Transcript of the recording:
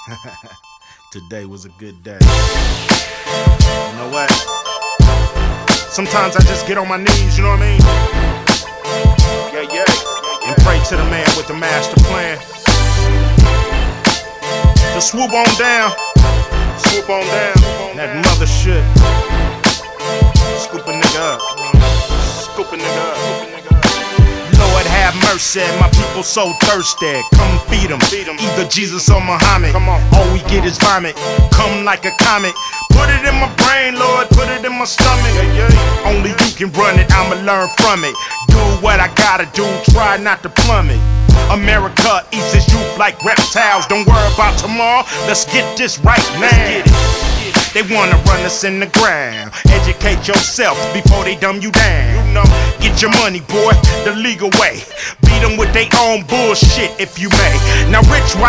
Today was a good day. You know what? Sometimes I just get on my knees, you know what I mean? Yeah. And pray to the man with the master plan. Just swoop on down. That mother shit. Scoop a nigga up. Lord have mercy, my people so thirsty. Come feed them. Either Jesus or Muhammad. All we get is vomit. Come like a comet. Put it in my brain, Lord, put it in my stomach. Only you can run it, I'ma learn from it. Do what I gotta do, try not to plummet. America eats its youth like reptiles. Don't worry about tomorrow, let's get this right now. They wanna run us in the ground. Educate yourself before they dumb you down. Get your money, boy, the legal way. Beat them with their own bullshit if you may. Now rich white